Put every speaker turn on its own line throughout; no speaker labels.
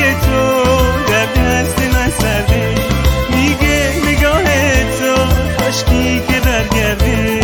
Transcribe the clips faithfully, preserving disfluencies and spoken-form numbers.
تو در دست من سرده، میگه نگاه تو کاشکی که برگرده.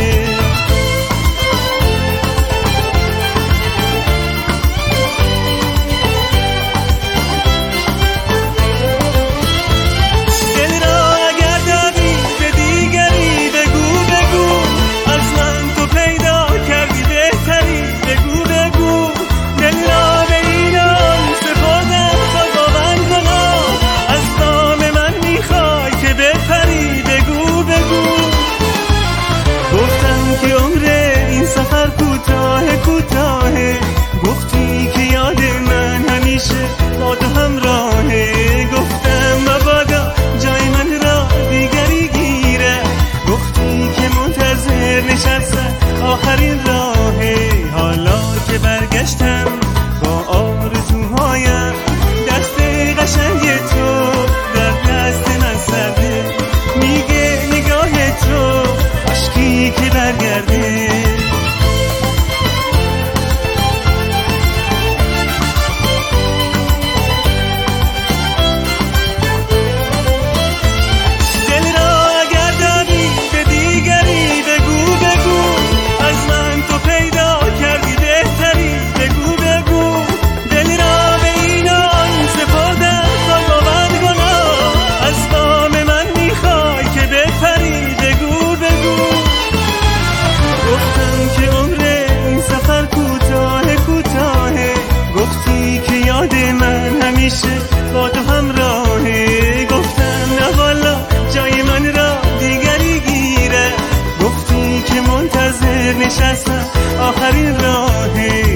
کوتاهه گفتی که یاد من همیشه با تو همراهه، گفتم مبادا جای من را دیگری گیره، گفتی که منتظر نشستم آخرین راهه. حالا که برگشتم با آرزوهایم، دست قشنگ تو در دست من سرده، میگه نگاه تو عشقی که برگرده. من همیشه با تو همراهه، گفتم نه والا جای من را دیگری گیره، گفتی که منتظر نشستم آخرین راهه.